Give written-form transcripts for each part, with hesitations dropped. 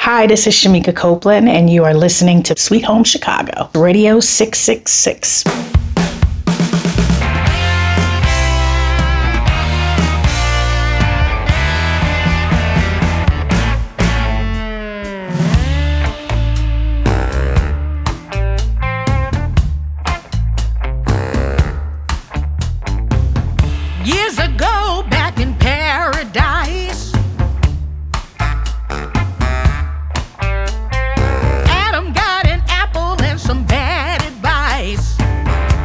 Hi, this is Shamika Copeland, and you are listening to Sweet Home Chicago, Radio 666. Years ago, back in paradise, Adam got an apple and some bad advice.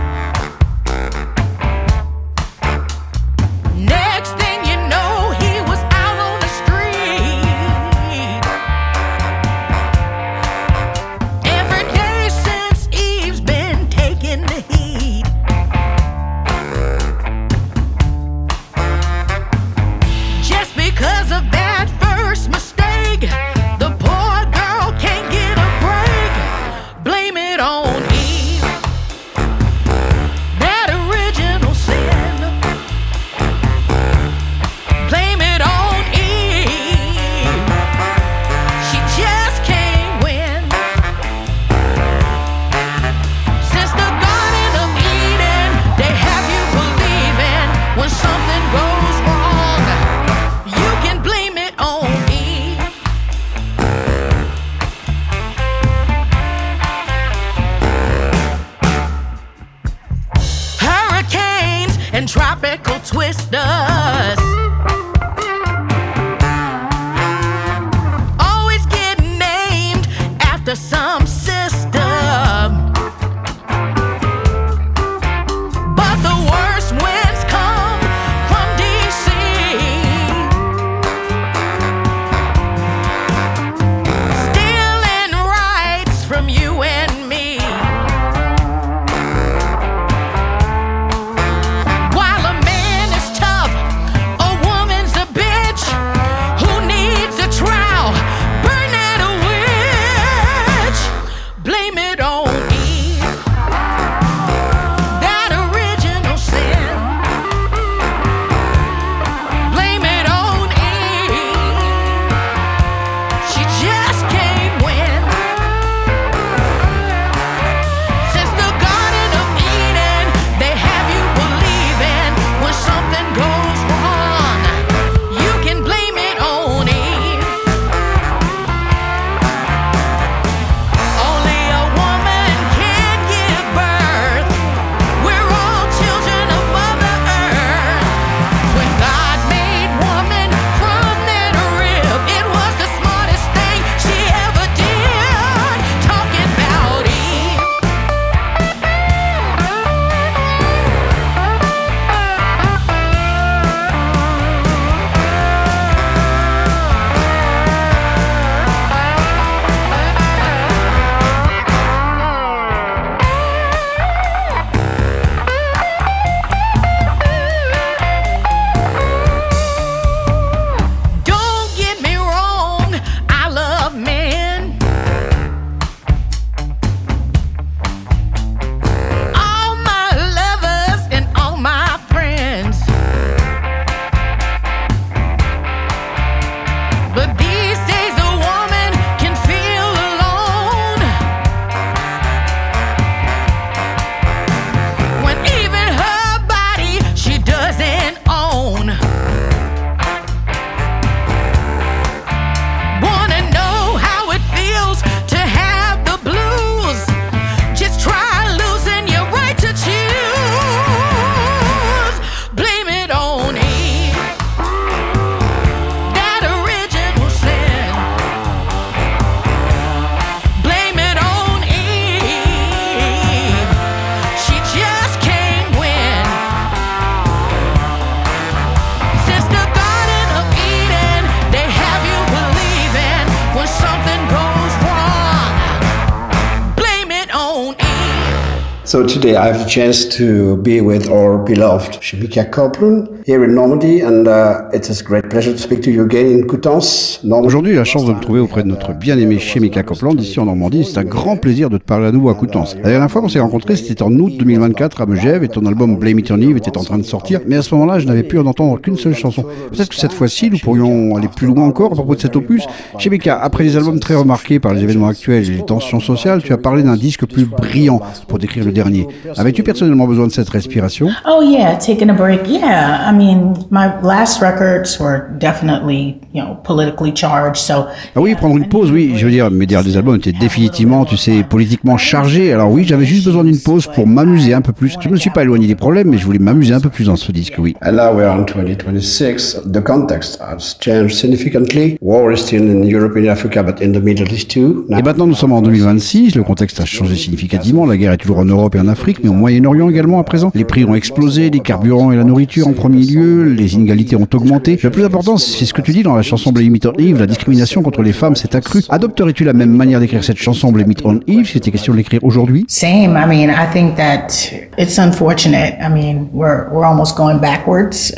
So today I have the chance to be with our beloved Shemika Copeland here in Normandy, and it is a great pleasure to speak to you again in Coutances, Normandy. Aujourd'hui, j'ai la chance de me trouver auprès de notre bien-aimé Shemika Copeland ici en Normandie. C'est un grand plaisir de te parler à nouveau à Coutances. La dernière fois qu'on s'est rencontrés, c'était en août 2024 à Megève et ton album Blame It On Eve était en train de sortir. Mais à ce moment-là, je n'avais pu en entendre qu'une seule chanson. Peut-être que cette fois-ci, nous pourrions aller plus loin encore à propos de cet opus. Shemika, après les albums très remarqués par les événements actuels et les tensions sociales, tu as parlé d'un disque plus brillant pour décrire le dernier. Avais-tu personnellement besoin de cette respiration? Oh yeah, taking a break. Yeah, I mean, my last records were definitely, politically charged. So. Ah oui, prendre une pause, oui. Je veux dire, mes derniers albums étaient définitivement, tu sais, politiquement chargés. Alors oui, j'avais juste besoin d'une pause pour m'amuser un peu plus. Je ne me suis pas éloigné des problèmes, mais je voulais m'amuser un peu plus dans ce disque, oui. And now we're in 2026. The context has changed significantly. War is still in Europe and Africa, but in the Middle East too. Et maintenant, nous sommes en 2026. Le contexte a changé significativement. La guerre est toujours en Europe et en Afrique, mais au Moyen-Orient également à présent. Les prix ont explosé, les carburants et la nourriture en premier lieu, les inégalités ont augmenté. Le plus important, c'est ce que tu dis dans la chanson Blame It On Eve, la discrimination contre les femmes s'est accrue. Adopterais-tu la même manière d'écrire cette chanson Blame It On Eve si c'était question de l'écrire aujourd'hui? Same. I mean, I think that it's unfortunate. I mean, we're almost going backwards.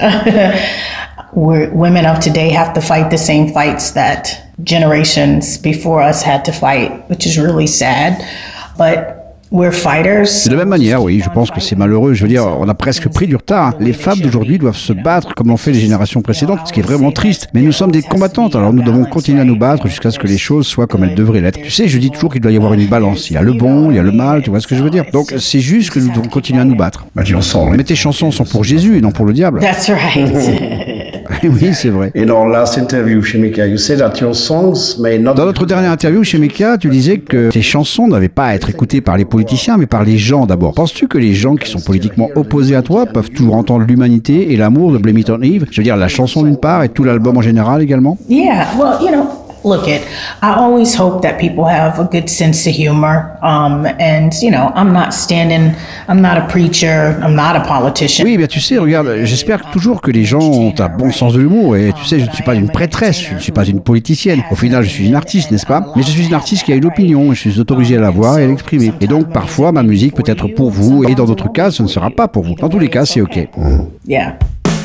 Women of today have to fight the same fights that generations before us had to fight, which is really sad. But we're fighters. De la même manière, oui, je pense que c'est malheureux. Je veux dire, on a presque pris du retard. Les femmes d'aujourd'hui doivent se battre comme l'ont fait les générations précédentes, ce qui est vraiment triste. Mais nous sommes des combattantes, alors nous devons continuer à nous battre jusqu'à ce que les choses soient comme elles devraient l'être. Tu sais, je dis toujours qu'il doit y avoir une balance. Il y a le bon, il y a le mal, tu vois ce que je veux dire? Donc c'est juste que nous devons continuer à nous battre. Mais tes chansons sont pour Jésus et non pour le diable. That's right. Oui, c'est vrai. In our last interview, Shemika, you said that your songs may not. Dans notre dernière interview, Shemika, tu disais que tes chansons n'avaient pas à être écoutées par les politiciens, mais par les gens d'abord. Penses-tu que les gens qui sont politiquement opposés à toi peuvent toujours entendre l'humanité et l'amour de Blame It On Eve? Je veux dire, la chanson d'une part et tout l'album en général également? Yeah, well, look I always hope that people have a good sense of humor. And, I'm not a preacher, I'm not a politician. Oui, bien tu sais, regarde, j'espère toujours que les gens ont un bon sens de l'humour. Et tu sais, je ne suis pas une prêtresse, je ne suis pas une politicienne. Au final, je suis une artiste, n'est-ce pas? Mais je suis une artiste qui a une opinion et je suis autorisé à la voir et à l'exprimer. Et donc, parfois, ma musique peut être pour vous et dans d'autres cas, ce ne sera pas pour vous. Dans tous les cas, c'est OK. Yeah.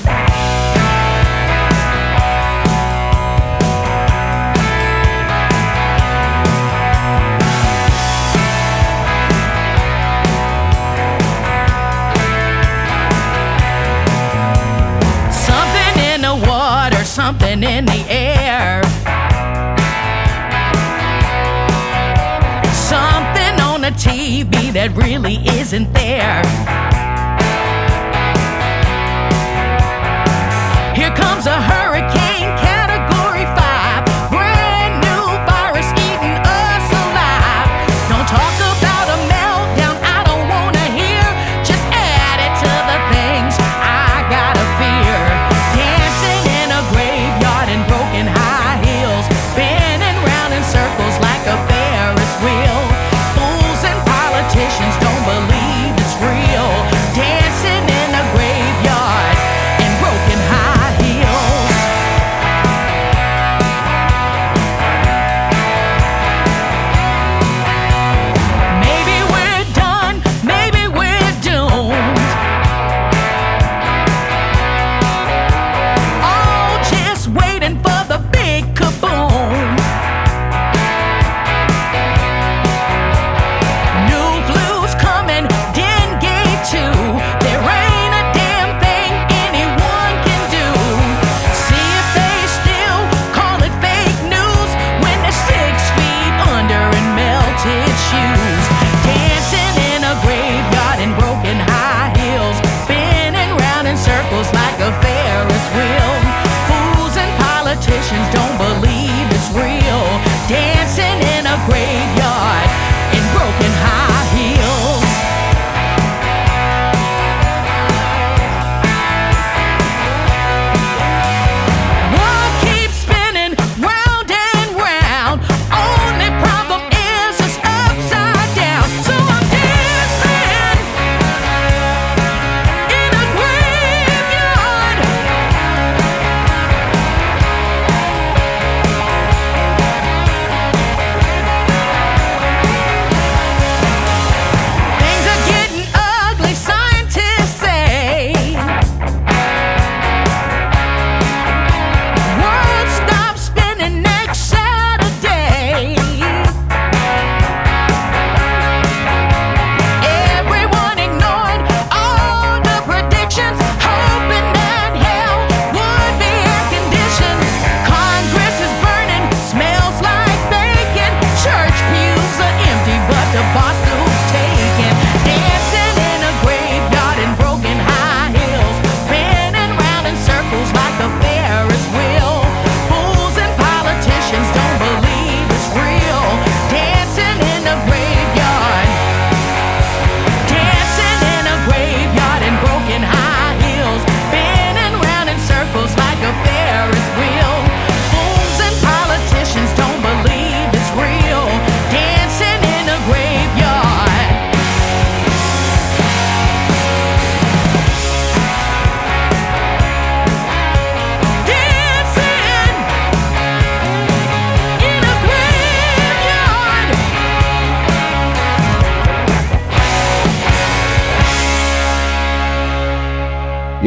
Something in the air, something on the TV that really isn't there. Here comes a hurricane, category 5, brand new virus eating us alive. Don't talk about a meltdown, I don't wanna hear, just add it to the things I gotta fear. Dancing in a graveyard in broken high heels, spinning round in circles like a Ferris wheel. Fools and politicians don't believe it's real.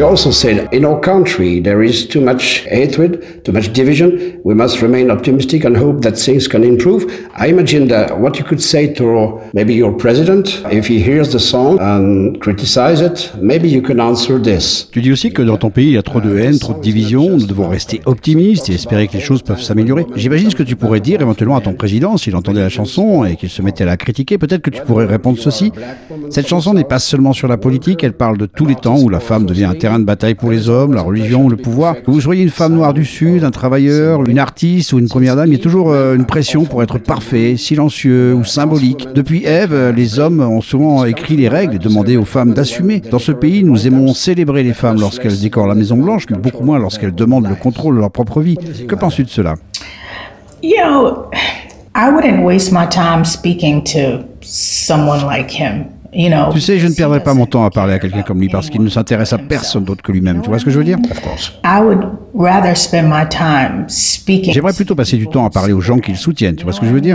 You also said, in our country, there is too much hatred, too much division. We must remain optimistic and hope that things can improve. I imagine that what you could say to maybe your president, if he hears the song and criticize it, maybe you can answer this. Tu dis aussi que dans ton pays, il y a trop de haine, trop de division. Nous devons rester optimistes et espérer que les choses peuvent s'améliorer. J'imagine ce que tu pourrais dire éventuellement à ton président s'il entendait la chanson et qu'il se mettait à la critiquer. Peut-être que tu pourrais répondre ceci. Cette chanson n'est pas seulement sur la politique, elle parle de tous les temps où la femme devient un terrain de bataille pour les hommes, la religion, le pouvoir. Que vous soyez une femme noire du Sud, un travailleur, une artiste ou une première dame, il y a toujours une pression pour être parfait, silencieux ou symbolique. Depuis Ève, les hommes ont souvent écrit les règles et demandé aux femmes d'assumer. Dans ce pays, nous aimons célébrer les femmes lorsqu'elles décorent la Maison Blanche, mais beaucoup moins lorsqu'elles demandent le contrôle de leur propre vie. Que penses-tu de cela? You know, I wouldn't waste my time speaking to someone like him. You know, Tu sais, je ne perdrai pas mon temps à parler à quelqu'un comme lui parce qu'il ne s'intéresse à personne d'autre que lui-même. Tu vois ce que je veux dire? I would rather spend my time speaking J'aimerais plutôt passer du temps à parler aux gens qui le soutiennent. Tu vois ce que je veux dire?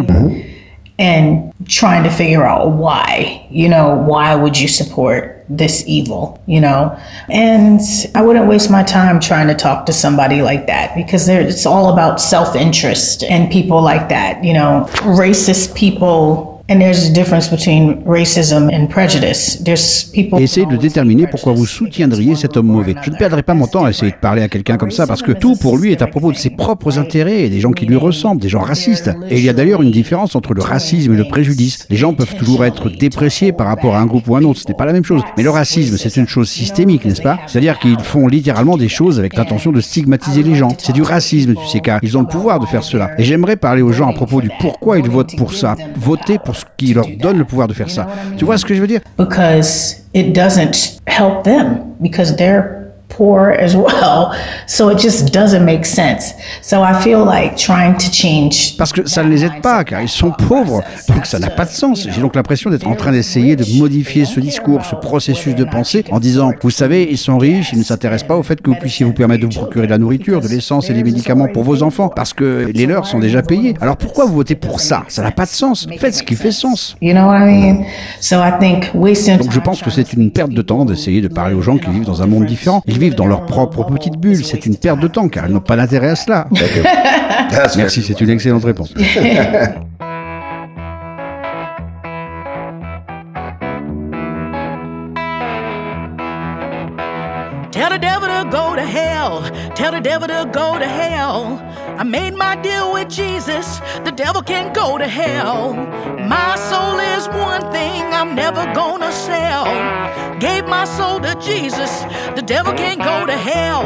and trying to figure out why. You know, why would you support this evil? You know, and I wouldn't waste my time trying to talk to somebody like that because it's all about self-interest and people like that. You know, racist people. And there's a difference between racism and prejudice. There's people. Et essayez de déterminer pourquoi vous soutiendriez cet homme mauvais. Je ne perdrai pas mon temps à essayer de parler à quelqu'un comme ça parce que tout pour lui est à propos de ses propres intérêts et des gens qui lui ressemblent, des gens racistes. Et il y a d'ailleurs une différence entre le racisme et le préjudice. Les gens peuvent toujours être dépréciés par rapport à un groupe ou un autre, ce n'est pas la même chose. Mais le racisme, c'est une chose systémique, n'est-ce pas? C'est-à-dire qu'ils font littéralement des choses avec l'intention de stigmatiser les gens. C'est du racisme, tu sais, car ils ont le pouvoir de faire cela. Et j'aimerais parler aux gens à propos du pourquoi ils votent pour ça. Voter pour ce qui leur donne le pouvoir de faire ça. Tu vois ce que je veux dire? Because it doesn't help them because they're poor as well. So it just doesn't make sense. So I feel like trying to change. Parce que ça ne les aide pas, car ils sont pauvres. Donc ça n'a pas de sens. J'ai donc l'impression d'être en train d'essayer de modifier ce discours, ce processus de pensée, en disant, vous savez, ils sont riches, ils ne s'intéressent pas au fait que vous puissiez vous permettre de vous procurer de la nourriture, de l'essence et des médicaments pour vos enfants, parce que les leurs sont déjà payés. Alors pourquoi vous votez pour ça? Ça n'a pas de sens. Faites ce qui fait sens. You know what I mean? So I think wasting. Donc je pense que c'est une perte de temps d'essayer de parler aux gens qui vivent dans un monde différent. Ils vivent dans leur propre petite bulle. C'est une perte de temps, car ils n'ont pas d'intérêt à cela. Merci, c'est une excellente réponse. Tell the devil to go to hell. Tell the devil to go to hell. I made my deal with Jesus. The devil can go to hell. My soul is one thing I'm never gonna sell. Gave my soul to Jesus. The devil can go to hell.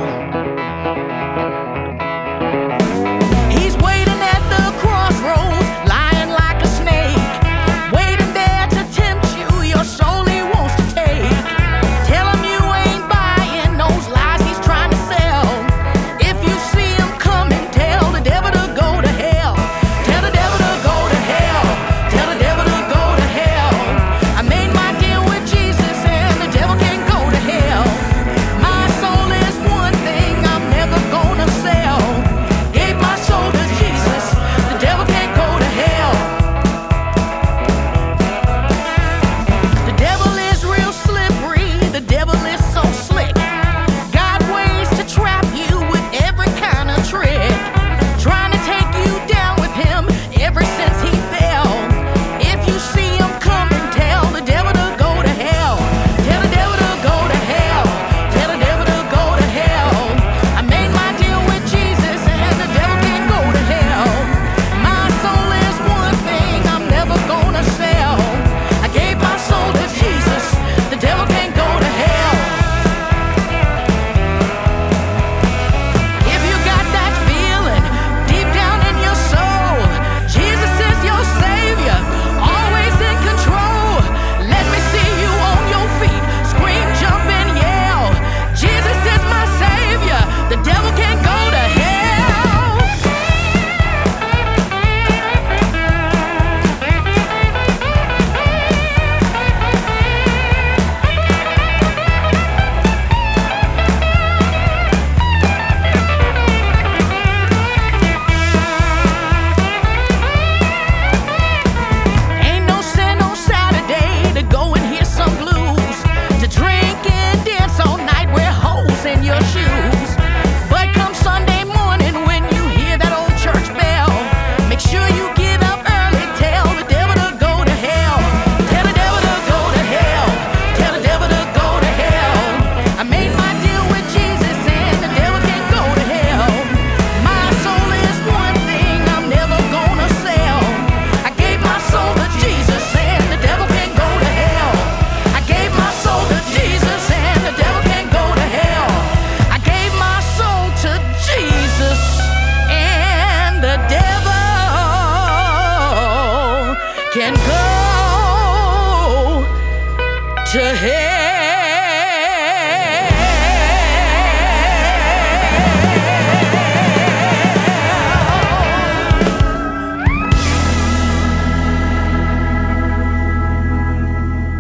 He's waiting at the crossroads, lying like a snake, waiting there to tempt you. Your soul he wants to take. Tell him you ain't buying those lies he's trying to sell. If you see him coming, tell the devil to go to hell. Tell the devil to go to hell. Tell the devil to go to hell. I made my deal with Jesus and the devil can't go to hell. My soul is one thing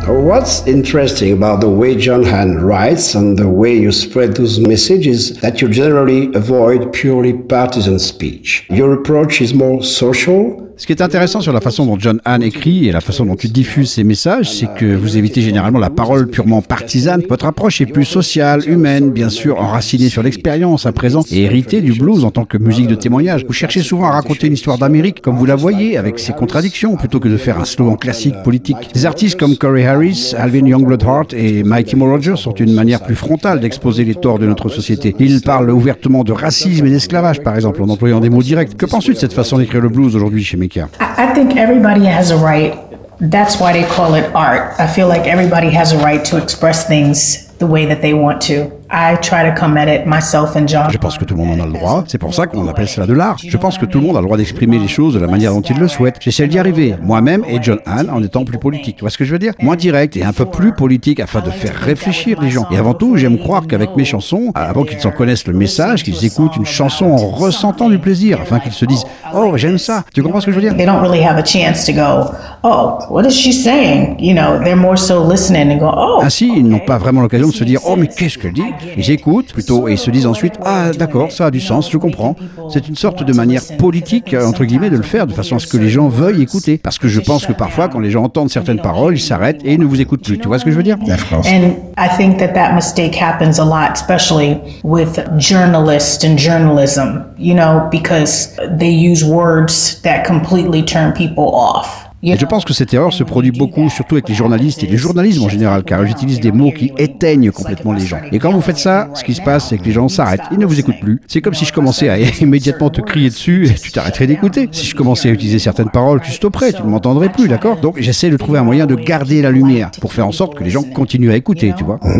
What's interesting about the way John Hahn writes and the way you spread those messages is that you generally avoid purely partisan speech. Your approach is more social. Ce qui est intéressant sur la façon dont John Hahn écrit et la façon dont tu diffuses ses messages, c'est que vous évitez généralement la parole purement partisane. Votre approche est plus sociale, humaine, bien sûr, enracinée sur l'expérience à présent et héritée du blues en tant que musique de témoignage. Vous cherchez souvent à raconter une histoire d'Amérique comme vous la voyez, avec ses contradictions, plutôt que de faire un slogan classique politique. Des artistes comme Corey Harris, Alvin Youngblood Hart et Mighty Mo Rogers sont une manière plus frontale d'exposer les torts de notre société. Ils parlent ouvertement de racisme et d'esclavage, par exemple, en employant des mots directs. Que penses-tu de cette façon d'écrire le blues aujourd'hui chez Mika? I think everybody has a right. That's why they call it art. I feel like everybody has a right to express things the way that they want to. I try to come at it myself and John. Je pense que tout le monde en a le droit, c'est pour ça qu'on appelle cela de l'art. Je pense que tout le monde a le droit d'exprimer les choses de la manière dont il le souhaite. J'essaie d'y arriver, moi-même et John Hahn, en étant plus politique. Tu vois ce que je veux dire? Moins direct et un peu plus politique afin de faire réfléchir les gens. Et avant tout, j'aime croire qu'avec mes chansons, avant qu'ils en connaissent le message, qu'ils écoutent une chanson en ressentant du plaisir, afin qu'ils se disent « Oh, j'aime ça ». Tu comprends ce que je veux dire? They don't really have a chance to go, oh, what is she saying? You know, they're more so listening and go, oh. Ainsi, ils n'ont pas vraiment l'occasion de se dire « Oh, mais qu'est-ce qu'elle dit ?» Ils écoutent plutôt et se disent ensuite « Ah, d'accord, ça a du sens, je comprends ». C'est une sorte de manière politique, entre guillemets, de le faire de façon à ce que les gens veuillent écouter. Parce que je pense que parfois, quand les gens entendent certaines paroles, ils s'arrêtent et ils ne vous écoutent plus. Tu vois ce que je veux dire? And I think that mistake happens a lot, especially with journalists and journalism, you know, because they use words that completely turn people off. Et je pense que cette erreur se produit beaucoup, surtout avec les journalistes et le journalisme en général, car ils utilisent des mots qui éteignent complètement les gens. Et quand vous faites ça, ce qui se passe, c'est que les gens s'arrêtent, ils ne vous écoutent plus. C'est comme si je commençais à immédiatement te crier dessus et tu t'arrêterais d'écouter. Si je commençais à utiliser certaines paroles, tu stopperais, tu ne m'entendrais plus, d'accord? Donc j'essaie de trouver un moyen de garder la lumière, pour faire en sorte que les gens continuent à écouter, tu vois.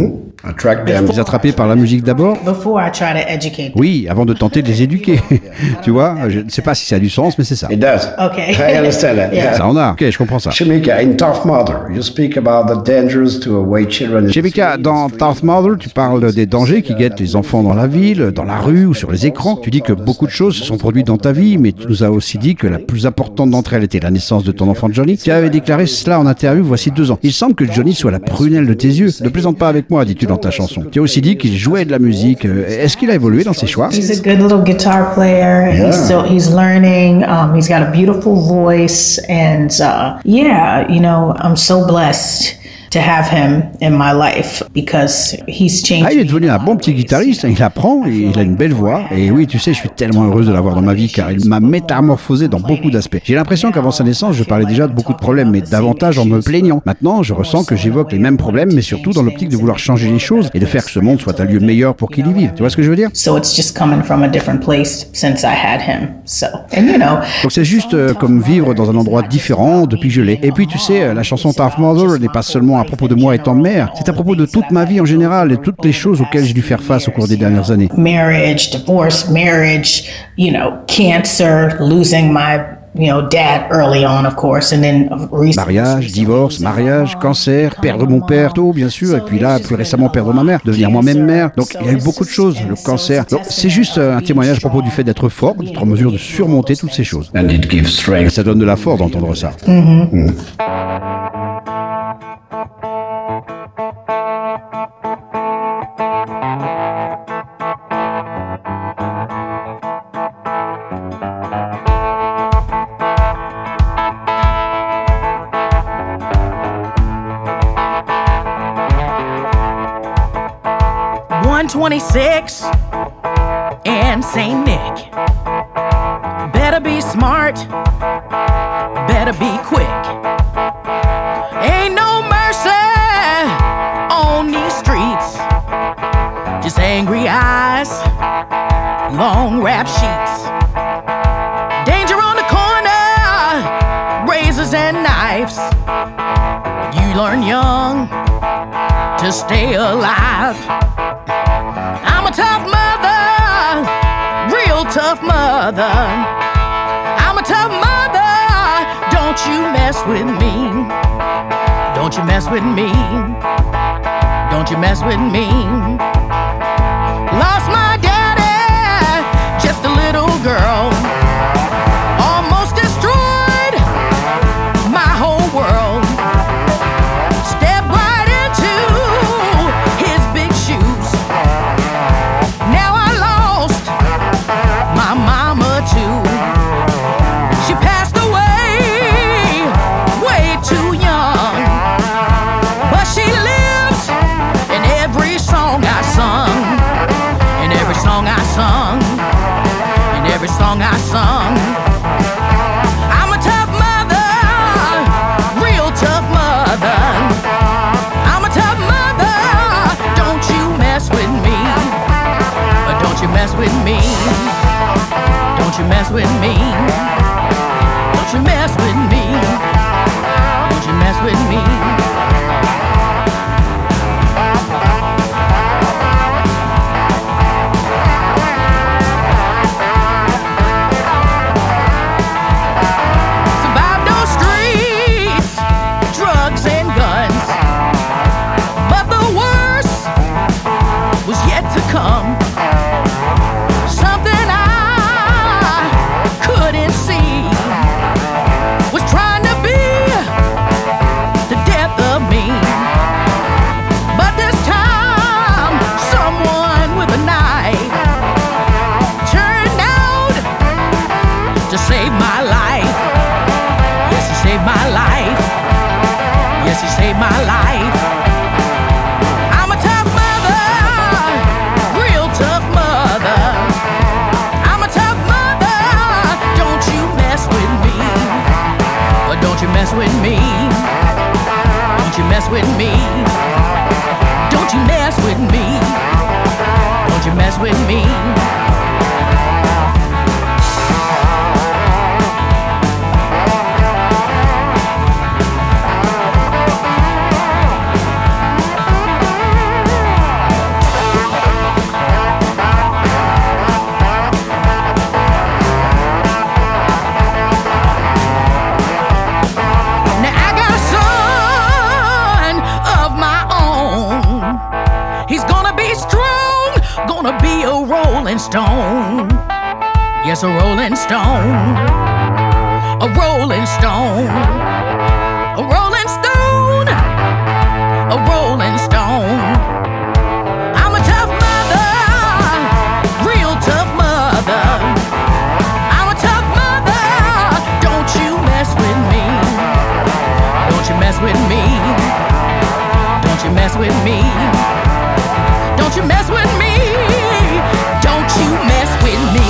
Les attraper par la musique d'abord? Before I try to educate them. Oui, avant de tenter de les éduquer. Tu vois, je ne sais pas si ça a du sens, mais c'est ça. It does. Okay. I understand that. Yeah. Ça en a. Ok, je comprends ça. Shamika, in Tough Mother, you speak about the dangers to away children. Chez Mika, dans Tough Mother, tu parles des dangers qui guettent les enfants dans la ville, dans la rue ou sur les écrans. Tu dis que beaucoup de choses se sont produites dans ta vie, mais tu nous as aussi dit que la plus importante d'entre elles était la naissance de ton enfant Johnny. Tu avais déclaré cela en interview voici 2 ans. Il semble que Johnny soit la prunelle de tes yeux. Ne plaisante pas avec moi, dis-tu dans ta chanson. Tu as aussi dit qu'il jouait de la musique. Est-ce qu'il a évolué dans ses choix? He's a good little guitar player. Yeah. He's learning. He's got a beautiful voice, and yeah, you know, I'm so blessed to have him in my life because he's changed. Ah, il est devenu un bon petit guitariste, il apprend, et il a une belle voix. Et oui, tu sais, je suis tellement heureuse de l'avoir dans ma vie car il m'a métamorphosé dans beaucoup d'aspects. J'ai l'impression qu'avant sa naissance, je parlais déjà de beaucoup de problèmes, mais davantage en me plaignant. Maintenant, je ressens que j'évoque les mêmes problèmes, mais surtout dans l'optique de vouloir changer les choses et de faire que ce monde soit un lieu meilleur pour qu'il y vive. Tu vois ce que je veux dire? So it's just coming from a different place since I had him. So, and you know. Donc c'est juste comme vivre dans un endroit différent depuis que je l'ai. Et puis tu sais, la chanson Tough Mother n'est pas seulement à propos de moi étant mère, c'est à propos de toute ma vie en général et toutes les choses auxquelles j'ai dû faire face au cours des dernières années. Marriage, divorce, marriage, you know, cancer, losing my, you know, dad early on, of course, and then Mariage, divorce, mariage, cancer, perdre mon père tôt, bien sûr, et puis là, plus récemment, perdre ma mère, devenir moi-même mère. Donc, il y a eu beaucoup de choses, le cancer. Donc, c'est juste un témoignage à propos du fait d'être fort, d'être en mesure de surmonter toutes ces choses. And it gives Et strength. ça donne de la force d'entendre ça. .126 and St. Nick. Better be smart, better be quick. Ain't no mercy on these streets. Just angry eyes, long rap sheets. Danger on the corner, razors and knives. You learn young to stay alive. I'm a tough mother, real tough mother. I'm a tough mother, don't you mess with me. Don't you mess with me. Don't you mess with me. Lost my daddy, just a little girl. Almost destroyed my whole world. Step my life. Yes, he saved my life. Yes, he saved my life. I'm a tough mother, real tough mother. I'm a tough mother. Don't you mess with me. But don't you mess with me. Don't you mess with me. Don't you mess with me. Don't you mess with me. Stone, yes, a rolling stone, a rolling stone, a rolling stone, a rolling stone. I'm a tough mother, real tough mother. I'm a tough mother. Don't you mess with me. Don't you mess with me. Don't you mess with me. Don't you mess with me. You mess with me.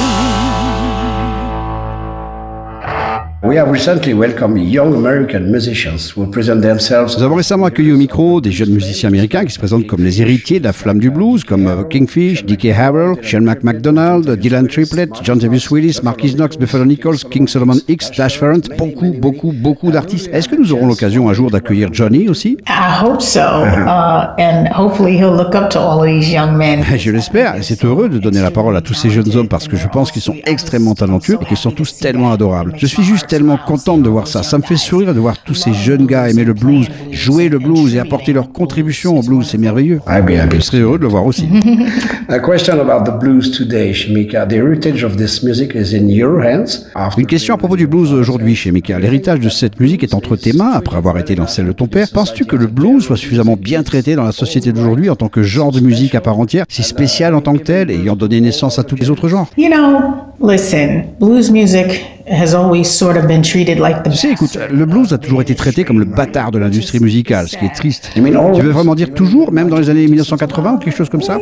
We have recently welcomed young American musicians who present themselves. Nous avons récemment accueilli au micro des jeunes musiciens américains qui se présentent comme les héritiers de la flamme du blues, comme Kingfish, Dickie Harrell, Sean McDonald, Dylan Triplett, John Davis Willis, Marquis Knox, Buffalo Nichols, King Solomon X, Dash Ferrant, beaucoup d'artistes. Est-ce que nous aurons l'occasion un jour d'accueillir Johnny aussi? I hope so, and hopefully he'll look up to all of these young men. Je l'espère, et c'est heureux de donner la parole à tous ces jeunes hommes parce que je pense qu'ils sont extrêmement talentueux et qu'ils sont tous tellement adorables. Je suis juste tellement contente de voir ça. Ça me fait sourire de voir tous ces jeunes gars aimer le blues, jouer le blues et apporter leur contribution au blues. C'est merveilleux. Je serais heureux de le voir aussi. A question about the blues today, Shemika. The heritage of this music is in your hands. Une question à propos du blues aujourd'hui, Shemika. L'héritage de cette musique est entre tes mains, après avoir été dans celle de ton père. Penses-tu que le blues soit suffisamment bien traité dans la société d'aujourd'hui en tant que genre de musique à part entière, si spécial en tant que tel, ayant donné naissance à tous les autres genres? You know, listen, blues music has always sort of been treated like the... Tu sais, écoute, le blues a toujours été traité comme le bâtard de l'industrie musicale, ce qui est triste. Tu veux vraiment dire toujours, même dans les années 1980 ou quelque chose comme ça?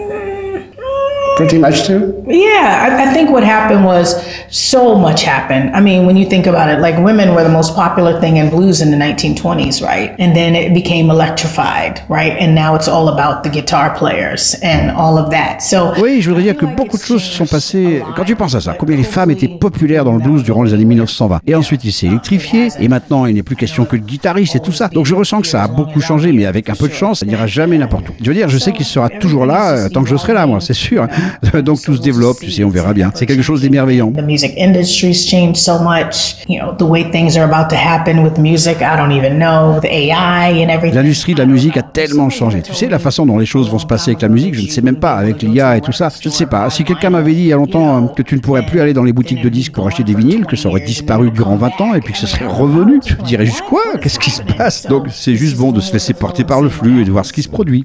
Pretty much too. Yeah, I think what happened was so much happened. I mean, when you think about it, like women were the most popular thing in blues in the 1920s, right? And then it became electrified, right? And now it's all about the guitar players and all of that. So oui, je voudrais dire que beaucoup de choses se sont passées. Quand tu penses à ça, combien les femmes étaient populaires dans le blues durant les années 1920. Et ensuite, il s'est électrifié. Et maintenant, il n'est plus question que de guitaristes et tout ça. Donc je ressens que ça a beaucoup changé, mais avec un peu de chance, ça n'ira jamais n'importe où. Je veux dire, je sais qu'il sera toujours là tant que je serai là, moi, c'est sûr. Donc tout se développe, tu sais, on verra bien. C'est quelque chose d'émerveillant. The music industry's changed so much. You know, the way things are about to happen with music, I don't even know. With AI and everything. L'industrie de la musique a tellement changé. Tu sais, la façon dont les choses vont se passer avec la musique, je ne sais même pas, avec l'IA et tout ça. Je ne sais pas. Si quelqu'un m'avait dit il y a longtemps que tu ne pourrais plus aller dans les boutiques de disques pour acheter des vinyles, que ça aurait disparu durant 20 ans et puis que ce serait revenu, je dirais juste quoi? Qu'est-ce qui se passe? Donc c'est juste bon de se laisser porter par le flux et de voir ce qui se produit.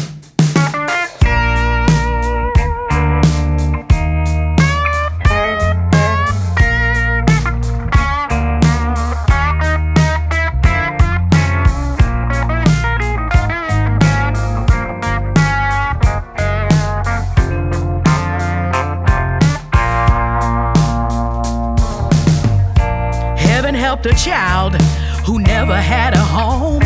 helped a child who never had a home.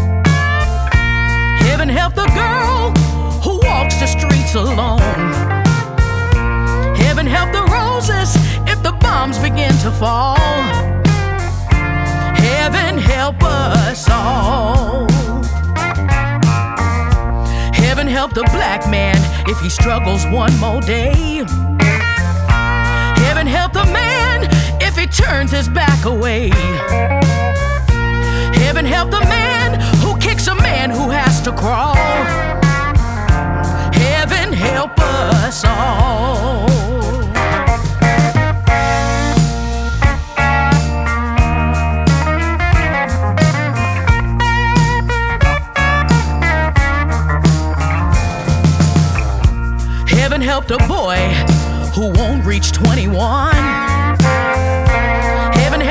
Heaven helped the girl who walks the streets alone. Heaven help the roses if the bombs begin to fall. Heaven help us all. Heaven help the black man if he struggles one more day. Heaven help the man if he turns his back away. Heaven help the man who kicks a man who has to crawl. Heaven help us all. Heaven helped a boy who won't reach 21. Heaven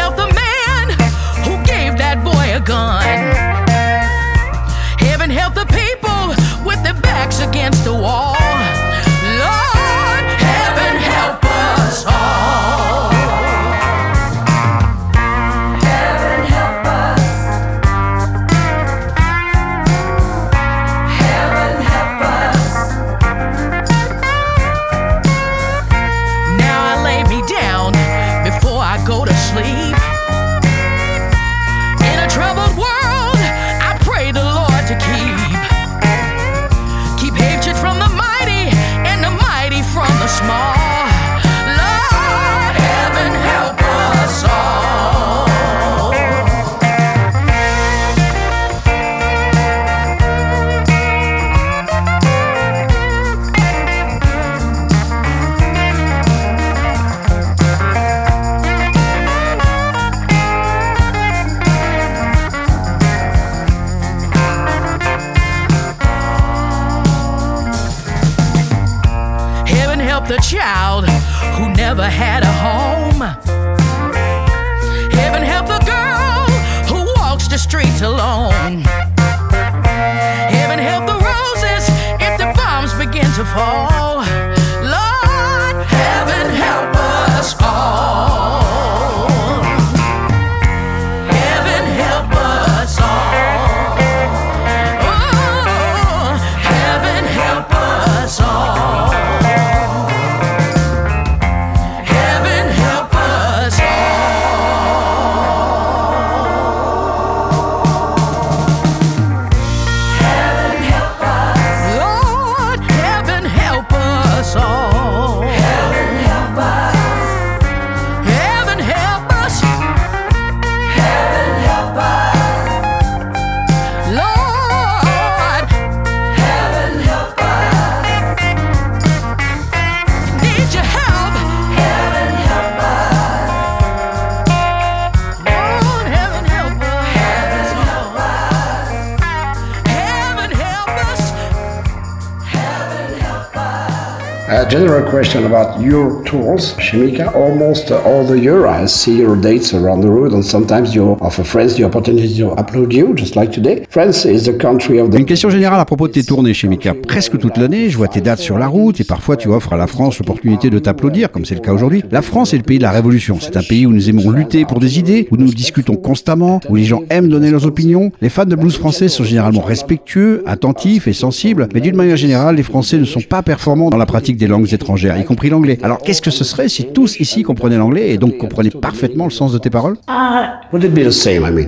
General question about your tours, Shemika. Almost all the year I see your dates around the road, and sometimes you offer friends the opportunity to upload you, just like today. France is the country of the... Une question générale à propos de tes tournées chez Mika. Presque toute l'année, je vois tes dates sur la route et parfois tu offres à la France l'opportunité de t'applaudir, comme c'est le cas aujourd'hui. La France est le pays de la révolution. C'est un pays où nous aimons lutter pour des idées, où nous discutons constamment, où les gens aiment donner leurs opinions. Les fans de blues français sont généralement respectueux, attentifs et sensibles, mais d'une manière générale, les Français ne sont pas performants dans la pratique des langues étrangères, y compris l'anglais. Alors qu'est-ce que ce serait si tous ici comprenaient l'anglais et donc comprenaient parfaitement le sens de tes paroles? Would it be the same, I mean?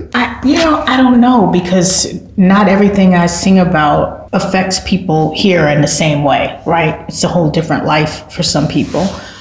I don't know, because not everything I sing about affects people here in the same way, right? It's a whole different life for some people.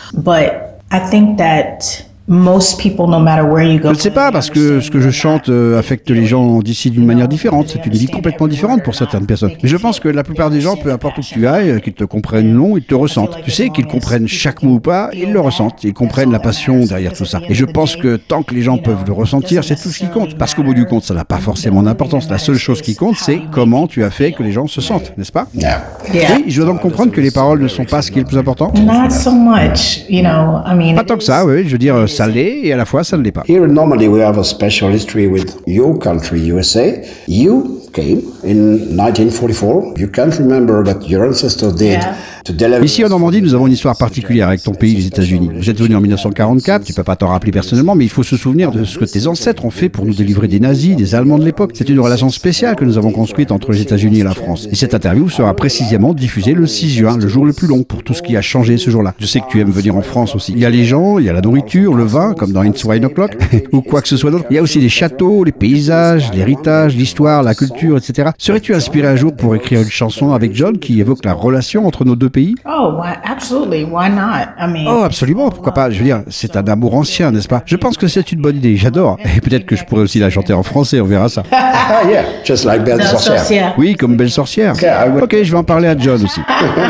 But I think that most people, no matter where you go... Je ne sais pas, parce que ce que je chante affecte les gens d'ici d'une manière différente. C'est une vie complètement différente pour certaines personnes. Mais je pense que la plupart des gens, peu importe où tu ailles, qu'ils te comprennent ou non, ils te ressentent. Tu sais, qu'ils comprennent chaque mot ou pas, ils le ressentent. Ils comprennent la passion derrière tout ça. Et je pense que tant que les gens peuvent le ressentir, c'est tout ce qui compte. Parce qu'au bout du compte, ça n'a pas forcément d'importance. La seule chose qui compte, c'est comment tu as fait que les gens se sentent, n'est-ce pas? Yeah. Oui, je dois donc comprendre que les paroles ne sont pas ce qui est le plus important. Not so much, I mean... Pas tant que ça, oui. Je veux dire, ça l'est et à la fois ça ne l'est pas. Here, normally, we have a special history with your country, USA. You came in 1944. You can't remember what your ancestors did to deliver... Ici en Normandie, nous avons une histoire particulière avec ton pays, les États-Unis. Vous êtes venu en 1944, tu peux pas t'en rappeler personnellement, mais il faut se souvenir de ce que tes ancêtres ont fait pour nous délivrer des nazis, des Allemands de l'époque. C'est une relation spéciale que nous avons construite entre les États-Unis et la France. Et cette interview sera précisément diffusée le 6 juin, le jour le plus long, pour tout ce qui a changé ce jour-là. Je sais que tu aimes venir en France aussi. Il y a les gens, il y a la nourriture, le vin, comme dans It's Wine O'Clock, ou quoi que ce soit d'autre. Il y a aussi les châteaux, les paysages, l'héritage, l'histoire, la culture, etc. Serais-tu inspiré un jour pour écrire une chanson avec John qui évoque la relation entre nos deux pays? Absolutely. Why not? I mean... Oh, absolument, pourquoi pas? Je veux dire, c'est un amour ancien, n'est-ce pas? Je pense que c'est une bonne idée, j'adore. Et peut-être que je pourrais aussi la chanter en français, on verra ça. Ah, yeah, just like Belle Sorcière. Oui, comme Belle Sorcière. Ok, je vais en parler à John aussi.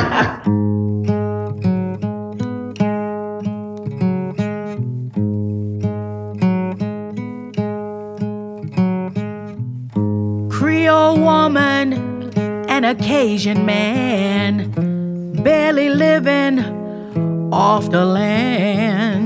Creole woman and Cajun man, barely living off the land.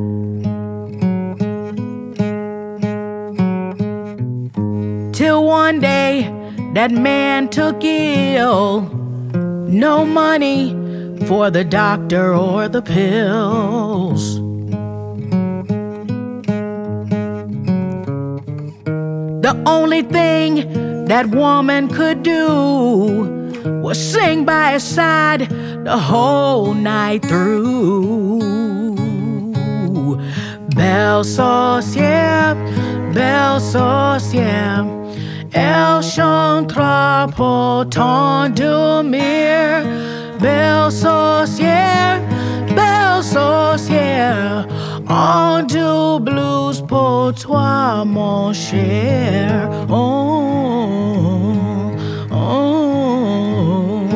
Till one day that man took ill, no money for the doctor or the pills. The only thing that woman could do was sing by his side the whole night through. Belle sorcière, belle sorcière, elle chantera pour t'endormir. Belle sorcière, on do blues pour toi, mon cher. Oh, oh.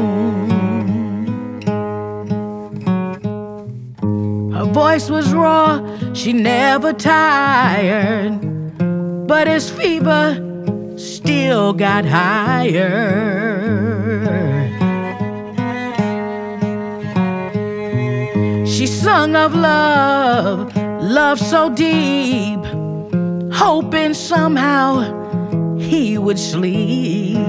Her voice was raw, she never tired, but his fever still got higher. She sung of love, love so deep, hoping somehow he would sleep.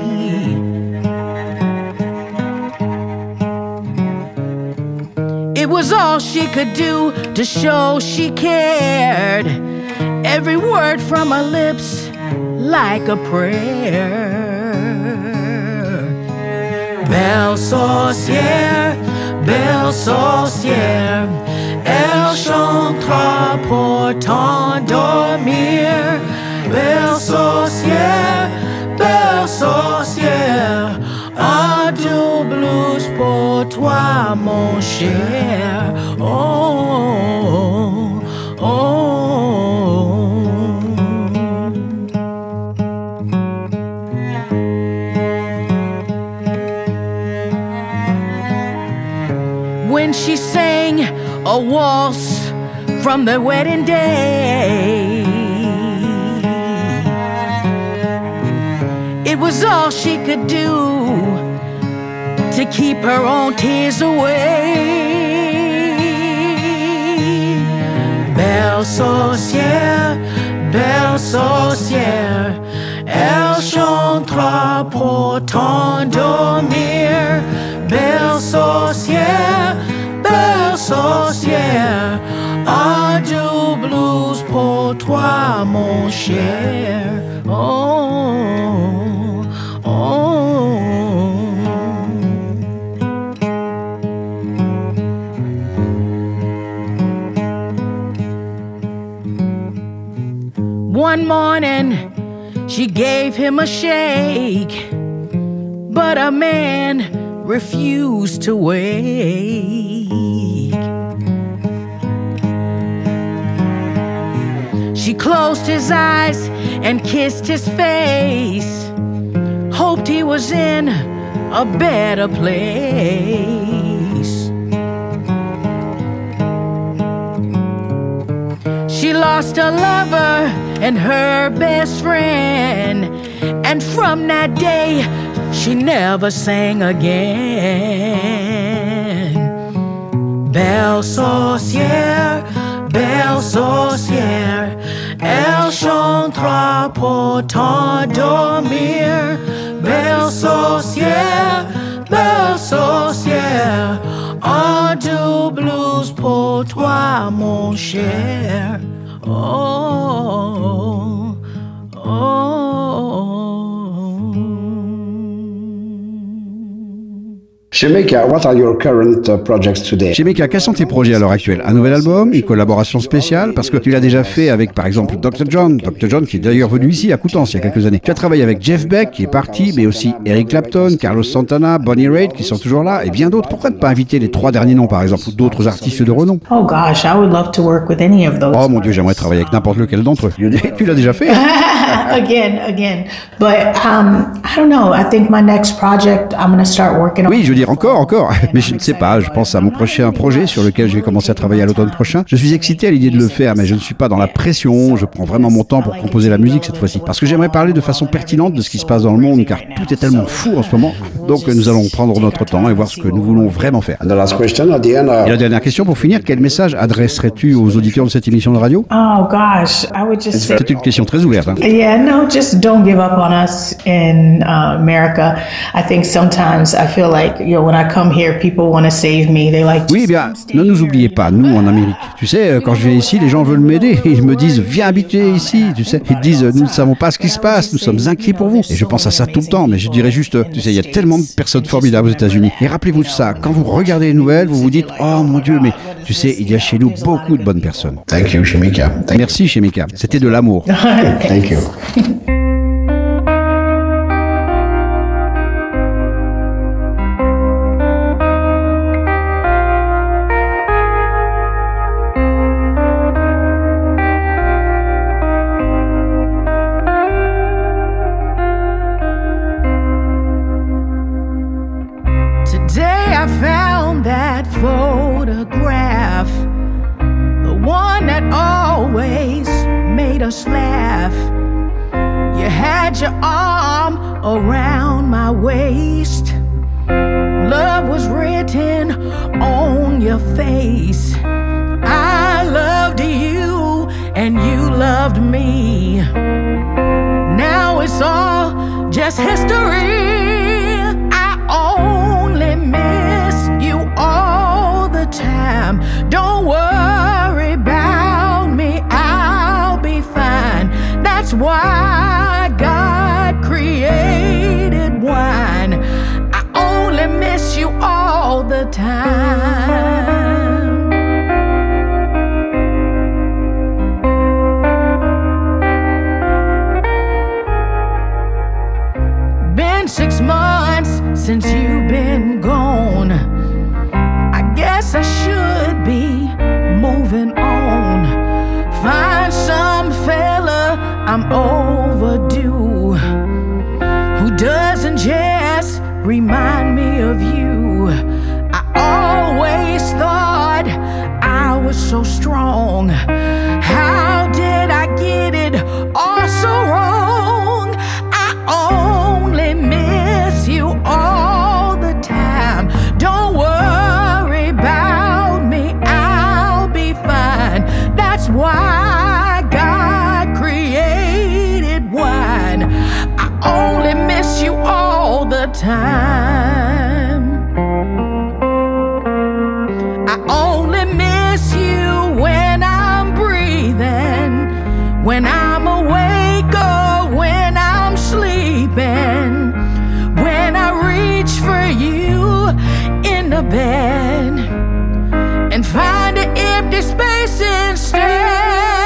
It was all she could do to show she cared. Every word from her lips like a prayer. Belle sorcière, belle sorcière, elle chantera pour t'endormir. Belle sorcière, un doux blues pour toi, mon cher. Oh, oh. When she sang a waltz from the wedding day, it was all she could do to keep her own tears away. Belle sorcière, elle chantera pour t'endormir. Belle sorcière, un du blues pour toi, mon cher. Oh, oh. One morning, she gave him a shake, but a man refused to wake. She closed his eyes and kissed his face, hoped he was in a better place. She lost her lover and her best friend, and from that day she never sang again. Belle sorcière, elle chantera pour t'endormir. Belle sorcière, un du blues pour toi, mon cher. Oh, oh. Shemekia, what are your current projects today? Shemekia, quels sont tes projets à l'heure actuelle? Un nouvel album? Une collaboration spéciale? Parce que tu l'as déjà fait avec, par exemple, Dr. John qui est d'ailleurs venu ici à Coutances il y a quelques années. Tu as travaillé avec Jeff Beck qui est parti, mais aussi Eric Clapton, Carlos Santana, Bonnie Raitt qui sont toujours là, et bien d'autres. Pourquoi ne pas inviter les 3 derniers noms, par exemple, ou d'autres artistes de renom? Oh gosh, I would love to work with any of those. Oh mon Dieu, j'aimerais travailler avec n'importe lequel d'entre eux. Tu l'as déjà fait? Again. But I don't know. I think my next project, I'm going to start working on. Oui, je veux dire encore. Mais je ne sais pas, je pense à mon prochain projet sur lequel je vais commencer à travailler à l'automne prochain. Je suis excité à l'idée de le faire, mais je ne suis pas dans la pression. Je prends vraiment mon temps pour composer la musique cette fois-ci. Parce que j'aimerais parler de façon pertinente de ce qui se passe dans le monde, car tout est tellement fou en ce moment. Donc nous allons prendre notre temps et voir ce que nous voulons vraiment faire. And the last question at the end, Et la dernière question pour finir, quel message adresserais-tu aux auditeurs de cette émission de radio? Oh gosh, I would just say. C'est une question très ouverte. Yeah, no, just don't give up on us in America. I think sometimes I feel like, when I come here, people want to save me. They like. Oui, bien, ne nous oubliez pas, nous en Amérique. Tu sais, quand je viens ici, les gens veulent m'aider. Ils me disent, viens habiter ici. Tu sais, ils disent, nous ne savons pas ce qui se passe, nous sommes inquiets pour vous. Et je pense à ça tout le temps, mais je dirais juste, tu sais, il y a tellement de personnes formidables aux États-Unis. Et rappelez-vous de ça, quand vous regardez les nouvelles, vous vous dites, oh mon Dieu, mais tu sais, il y a chez nous beaucoup de bonnes personnes. thank you, Shemekia. Merci, Shemekia. C'était de l'amour. Thank you. Today I found that photograph, the one that always made us laugh. You had your arm around my waist. Love was written on your face. I loved you and you loved me. Now it's all just history. I only miss you all the time. Don't worry about me, I'll be fine. That's why God created wine. I only miss you all the time. Been 6 months since you've been gone. I guess I should be moving on. Find some fella I'm overdue, who doesn't just remind me of you. I always thought I was so strong. How did I get it all so wrong? I only miss you all the time. Don't worry about me, I'll be fine. That's time. I only miss you when I'm breathing, when I'm awake or when I'm sleeping, when I reach for you in the bed and find an empty space instead.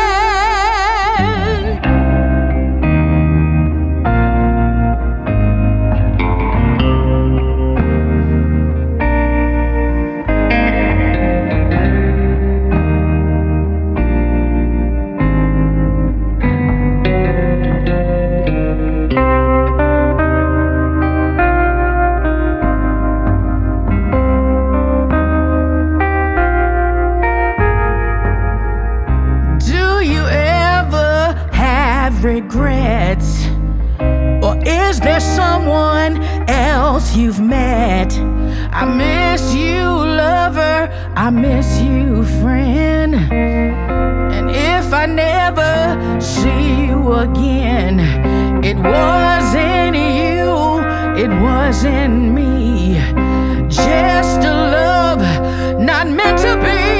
Regrets, or is there someone else you've met? I miss you, lover, I miss you, friend. And if I never see you again, it wasn't you, it wasn't me, just a love not meant to be.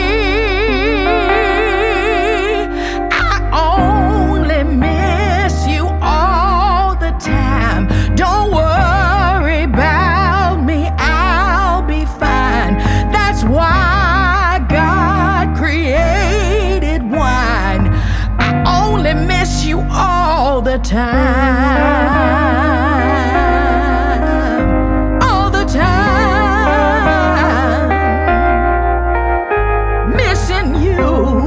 Don't worry about me, I'll be fine. That's why God created wine. I only miss you all the time. All the time. Missing you.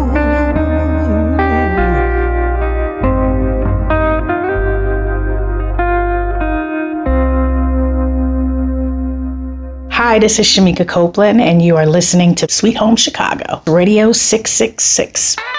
Hi, this is Shamika Copeland, and you are listening to Sweet Home Chicago, Radio 666.